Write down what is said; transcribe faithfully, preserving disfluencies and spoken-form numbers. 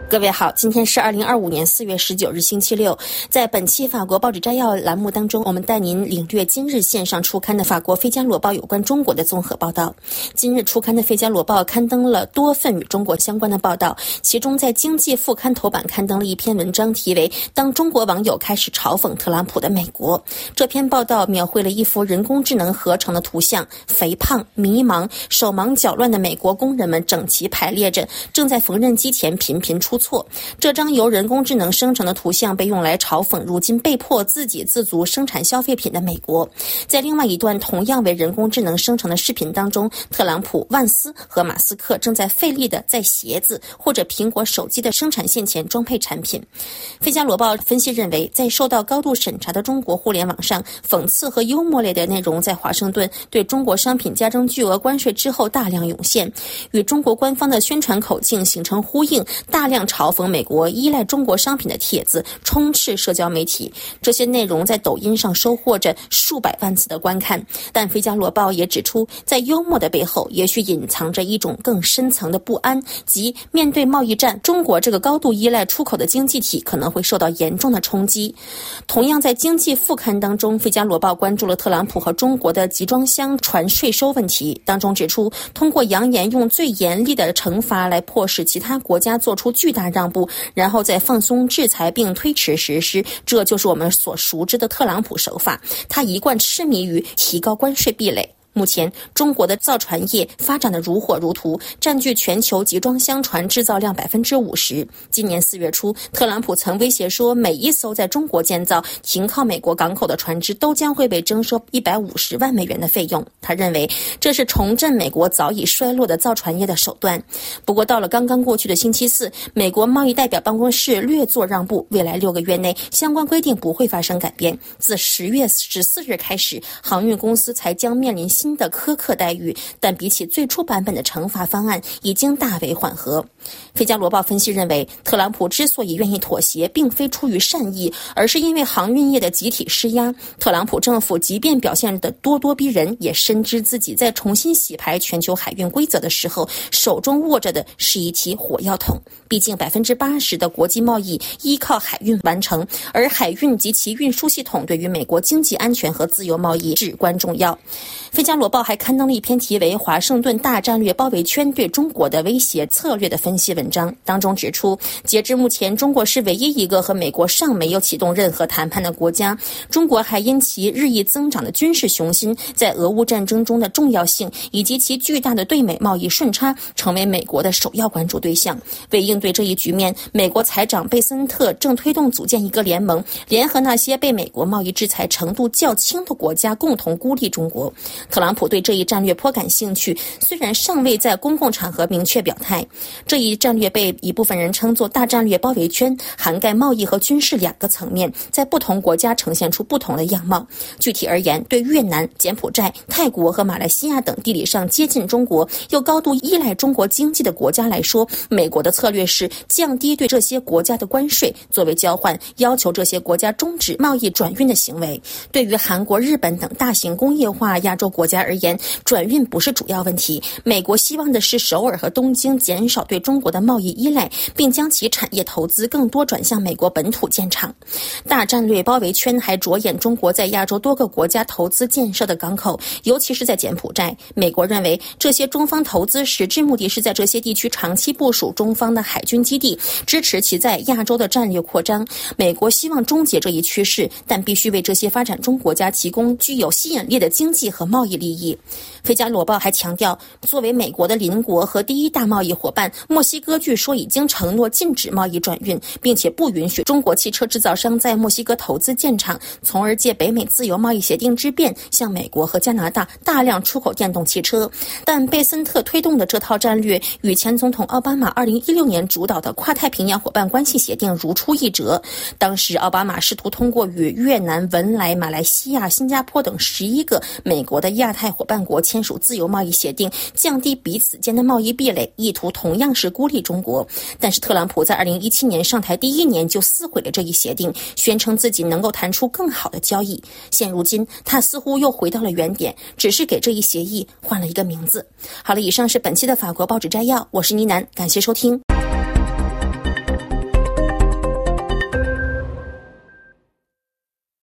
各位好，今天是二零二五年四月十九日星期六。在本期法国报纸摘要栏目当中，我们带您领略今日线上出刊的法国《费加罗报》有关中国的综合报道。今日出刊的《费加罗报》刊登了多份与中国相关的报道，其中在经济副刊头版刊登了一篇文章，题为《当中国网友开始嘲讽特朗普的美国》。这篇报道描绘了一幅人工智能合成的图像，肥胖、迷茫、手忙脚乱的美国工人们整齐排列着，正在缝纫机前频频出错。这张由人工智能生成的图像被用来嘲讽如今被迫自给自足生产消费品的美国。在另外一段同样为人工智能生成的视频当中，特朗普、万斯和马斯克正在费力地在鞋子或者苹果手机的生产线前装配产品。费加罗报分析认为，在受到高度审查的中国互联网上，讽刺和幽默类的内容在华盛顿对中国商品加征巨额关税之后大量涌现，与中国官方的宣传口径形成呼应，大量嘲讽美国依赖中国商品的帖子充斥社交媒体。这些内容在抖音上收获着数百万次的观看，但费加罗报也指出，在幽默的背后也许隐藏着一种更深层的不安，即面对贸易战，中国这个高度依赖出口的经济体可能会受到严重的冲击。同样在经济副刊当中，费加罗报关注了特朗普和中国的集装箱船税收问题，当中指出，通过扬言用最严厉的惩罚来迫使其他国家做出巨大让步，然后再放松制裁并推迟实施，这就是我们所熟知的特朗普手法。他一贯痴迷于提高关税壁垒。目前，中国的造船业发展得如火如荼，占据全球集装箱船制造量 百分之五十。今年四月初，特朗普曾威胁说，每一艘在中国建造、停靠美国港口的船只都将会被征收一百五十万美元的费用。他认为这是重振美国早已衰落的造船业的手段。不过，到了刚刚过去的星期四，美国贸易代表办公室略作让步，未来六个月内相关规定不会发生改变。自十月十四日开始，航运公司才将面临新的苛刻待遇，但比起最初版本的惩罚方案已经大为缓和。费加罗报分析认为，特朗普之所以愿意妥协，并非出于善意，而是因为航运业的集体施压。特朗普政府即便表现得咄咄逼人，也深知自己在重新洗牌全球海运规则的时候，手中握着的是一提火药桶。毕竟 百分之八十 的国际贸易依靠海运完成，而海运及其运输系统对于美国经济安全和自由贸易至关重要。费加罗报还刊登了一篇题为《华盛顿大战略包围圈对中国的威胁策略》的分析文章，当中指出，截至目前，中国是唯一一个和美国尚没有启动任何谈判的国家。中国还因其日益增长的军事雄心，在俄乌战争中的重要性，以及其巨大的对美贸易顺差，成为美国的首要关注对象。为应对这一局面，美国财长贝森特正推动组建一个联盟，联合那些被美国贸易制裁程度较轻的国家，共同孤立中国。特朗普对这一战略颇感兴趣，虽然尚未在公共场合明确表态。这一战略被一部分人称作大战略包围圈，涵盖贸易和军事两个层面，在不同国家呈现出不同的样貌。具体而言，对越南、柬埔寨、泰国和马来西亚等地理上接近中国又高度依赖中国经济的国家来说，美国的策略是降低对这些国家的关税，作为交换，要求这些国家终止贸易转运的行为。对于韩国、日本等大型工业化亚洲国家而言，转运不是主要问题，美国希望的是首尔和东京减少对中国的贸易依赖，并将其产业投资更多转向美国本土建厂。大战略包围圈还着眼中国在亚洲多个国家投资建设的港口，尤其是在柬埔寨。美国认为这些中方投资实质目的是在这些地区长期部署中方的海军基地，支持其在亚洲的战略扩张。美国希望终结这一趋势，但必须为这些发展中国家提供具有吸引力的经济和贸易利益。费加罗报还强调，作为美国的邻国和第一大贸易伙伴，墨西哥据说已经承诺禁止贸易转运，并且不允许中国汽车制造商在墨西哥投资建厂，从而借北美自由贸易协定之便向美国和加拿大大量出口电动汽车。但贝森特推动的这套战略与前总统奥巴马二零一六年主导的跨太平洋伙伴关系协定如出一辙。当时奥巴马试图通过与越南、文莱、马来西亚、新加坡等十一个美国的亚太伙伴国签署自由贸易协定，降低彼此间的贸易壁垒，意图同样是孤立中国。但是特朗普在二零一七年上台第一年就撕毁了这一协定，宣称自己能够谈出更好的交易。现如今他似乎又回到了原点，只是给这一协议换了一个名字。好了，以上是本期的法国报纸摘要，我是倪楠，感谢收听。